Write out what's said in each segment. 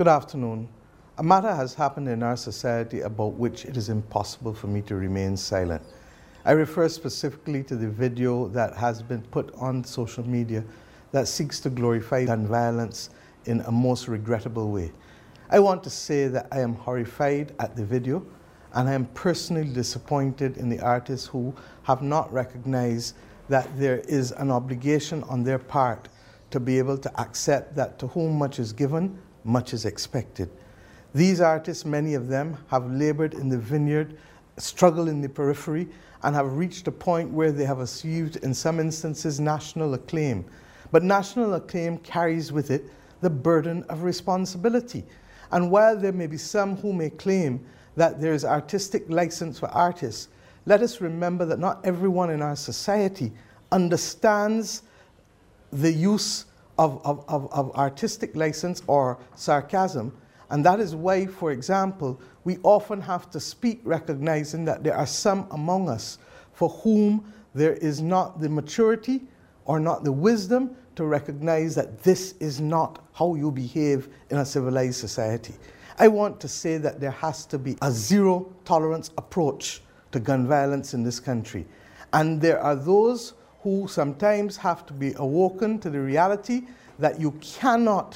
Good afternoon. A matter has happened in our society about which it is impossible for me to remain silent. I refer specifically to the video that has been put on social media that seeks to glorify gun violence in a most regrettable way. I want to say that I am horrified at the video, and I am personally disappointed in the artists who have not recognized that there is an obligation on their part to be able to accept that to whom much is given, much is expected. These artists, many of them, have labored in the vineyard, struggled in the periphery, and have reached a point where they have achieved, in some instances, national acclaim. But national acclaim carries with it the burden of responsibility. And while there may be some who may claim that there is artistic license for artists, let us remember that not everyone in our society understands the use of artistic license or sarcasm, and that is why, for example, we often have to speak recognizing that there are some among us for whom there is not the maturity or not the wisdom to recognize that this is not how you behave in a civilized society. I want to say that there has to be a zero tolerance approach to gun violence in this country, and there are those who sometimes have to be awoken to the reality that you cannot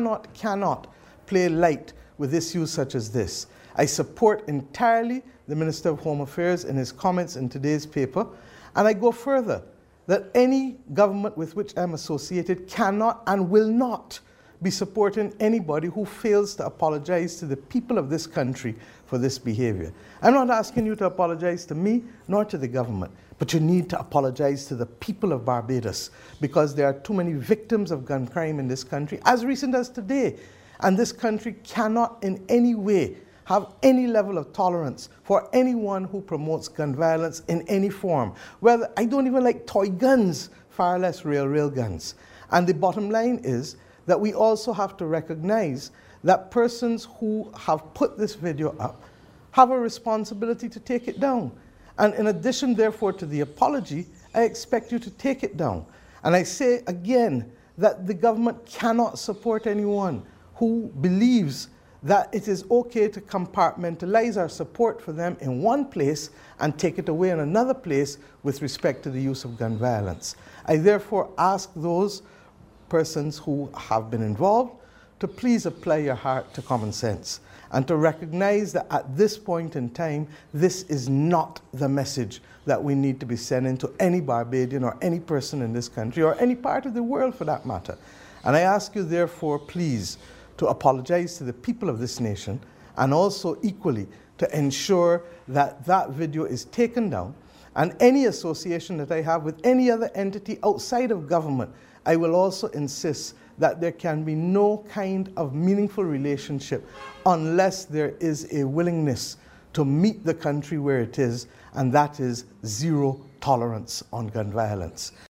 play light with issues such as this. I support entirely the Minister of Home Affairs in his comments in today's paper, and I go further, that any government with which I'm associated cannot and will not be supporting anybody who fails to apologize to the people of this country for this behavior. I'm not asking you to apologize to me nor to the government, but you need to apologize to the people of Barbados, because there are too many victims of gun crime in this country, as recent as today. And this country cannot in any way have any level of tolerance for anyone who promotes gun violence in any form. Whether I don't even like toy guns, far less real guns. And the bottom line is that we also have to recognize that persons who have put this video up have a responsibility to take it down. And in addition, therefore, to the apology, I expect you to take it down. And I say again that the government cannot support anyone who believes that it is okay to compartmentalize our support for them in one place and take it away in another place with respect to the use of gun violence. I therefore ask those persons who have been involved to please apply your heart to common sense and to recognize that at this point in time, this is not the message that we need to be sending to any Barbadian or any person in this country or any part of the world for that matter. And I ask you therefore, please, to apologize to the people of this nation, and also equally to ensure that that video is taken down, and any association that I have with any other entity outside of government, I will also insist that there can be no kind of meaningful relationship unless there is a willingness to meet the country where it is, and that is zero tolerance on gun violence.